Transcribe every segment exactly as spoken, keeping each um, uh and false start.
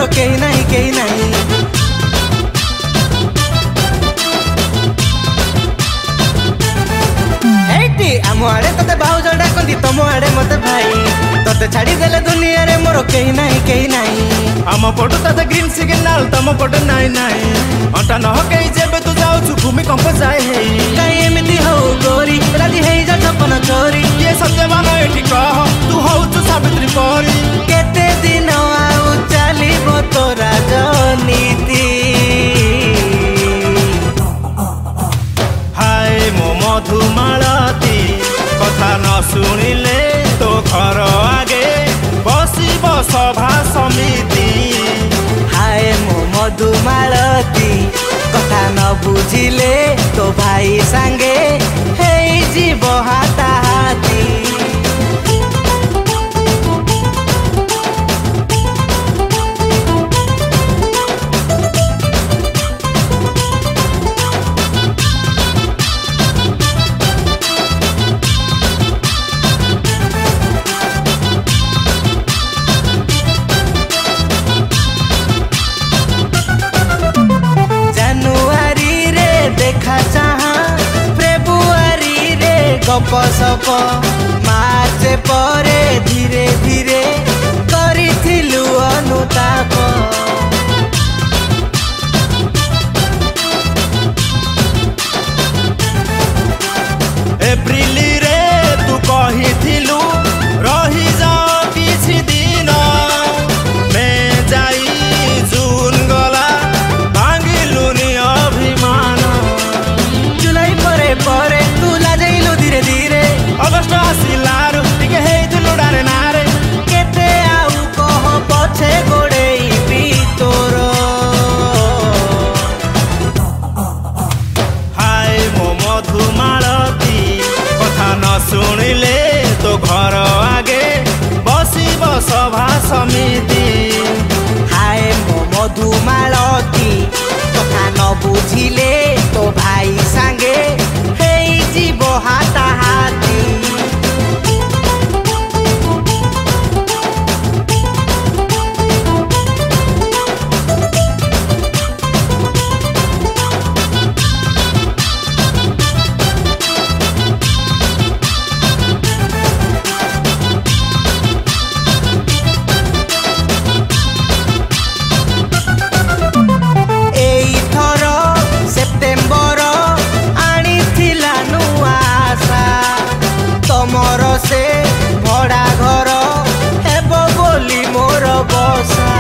केही नाही केही नाही। एटी आम आड़े तते भाउज डाकती तम आड़े मते भाई तते छाड़ी देले दुनिया रे मोर केही नाही केही नाही। आम पटु तते ग्रीन सिग्नल तम पटु नाई नाई अंटा न हकेई जेबे तू जाउछु भूमिकंप जाए हे काई एमिति हो गोरी राजी हेई जा छपन चोरी। ये सत्यवान एठी कह तू होउछु सावित्री परी केते दिन आउ चलिबो तो राजनीति। हाय मो मधुमालती कथा न सुनिले तो घर आगे बसिब सभा समिति। हाय मो मधुमालती कथा न बुझिले तो भाई सांगे हेई जीव हाताहाती। गप सप मार्च परे धीरे धीरे करिथिलु अनुताप। एप्रिल रे तू कहिथिलु रही जा किछि दिन मैं जाई जून गला भांगिलुनी अभिमान। जुलाई परे परे तू लाजैलु धीरे धीरे अगस्ट आसिलारु टिके हेइथिलु डारे नारे केते आउ कह पछे गोड़ेई भी तोर। हाय मो मधुमालती कथा न सुनिले तो घर आगे बसिब सभा समिति। हाय मो मधुमालती कथा न बुझिले तो भाई सांगे हेई जीव हाताहाती। से भड़ा घर हेब बोली मोर बसा।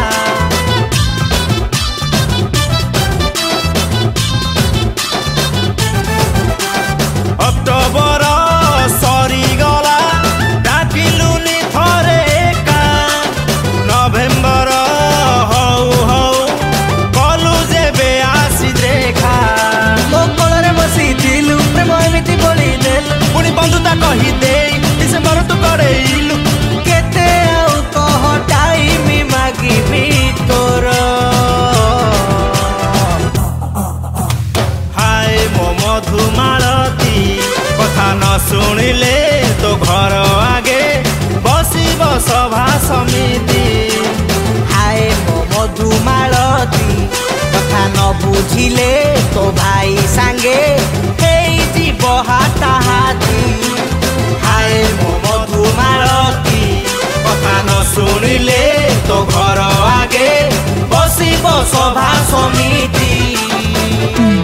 अक्टोबर सरीगला डाकिलुनी थरे एका नभेम्बर हौ हौ कलु जेबे आसी देखा। मो कोलरे बसिथिलु प्रेम एमिति बोली देलु पुणी बंधुता कही दे डिसेम्बर तू करेइलु केते आउ कह टाइम मागिबी तोर। हाय मो मधुमालती कथा न सुनिले तो घर आगे बसिब सभा समिति। हाय मो मधुमालती कथा न बुझिले तो भाई सांगे हेई जीव हाताहाती। हाय मो मधुमालती कथा न सुनिले तो घर आगे बसिब सभा समिति।